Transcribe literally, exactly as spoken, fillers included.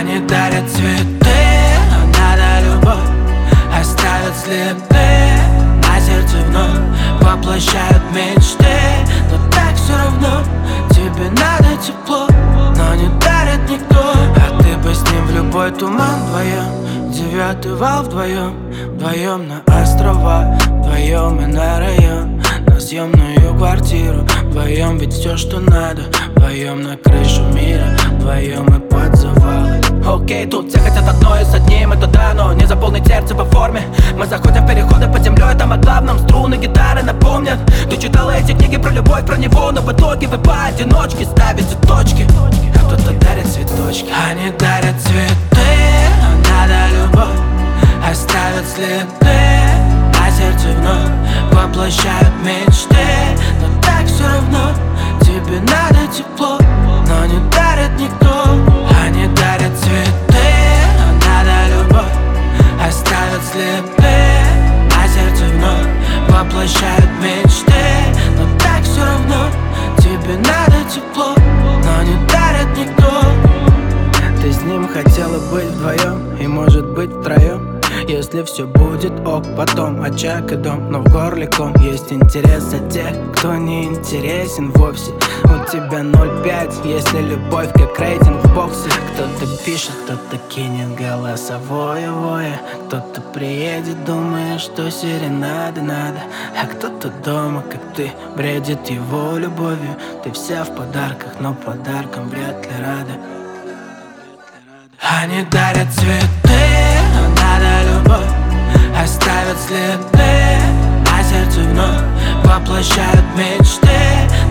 Они дарят цветы, но надо любовь, оставят следы на сердце вновь, воплощают мечты. Но так все равно, тебе надо тепло, но не дарит никто. А ты бы с ним в любой туман вдвоем, девятый вал вдвоем, вдвоем на острова, вдвоем и на район, на съемную квартиру, вдвоем ведь все, что надо, вдвоем на крышу мира, вдвоем и под завалы. Окей, тут все хотят одно и с одним, это да, но не заполнить сердце по форме. Мы заходим в переходы под землей, там о главном струны гитары напомнят. Ты читала эти книги про любовь, про него, но в итоге вы поодиночке ставите точки, а кто-то дарит цветочки. Они дарят цветы, но надо любовь, оставят следы на сердце вновь, воплощают мечты. Но так все равно, тебе надо тепло, но не дарит никто. Они дарят цветы, но надо любовь, оставят следы на сердце вновь, воплощают мечты. Но так все равно, тебе надо тепло, но не дарит никто. Ты с ним хотела быть вдвоем и может быть втроем, если все будет ок, потом очаг и дом. Но в горле ком, есть интерес за тех, кто не интересен вовсе. У тебя ноль пять, если любовь как рейтинг в боксе. Кто-то пишет, кто-то кинет голосовое вое, кто-то приедет, думая, что серенады надо, а кто-то дома, как ты, бредит его любовью. Ты вся в подарках, но подаркам вряд ли рада. Они дарят цветы, но надо любовь, оставят следы на сердце вновь, воплощают мечты.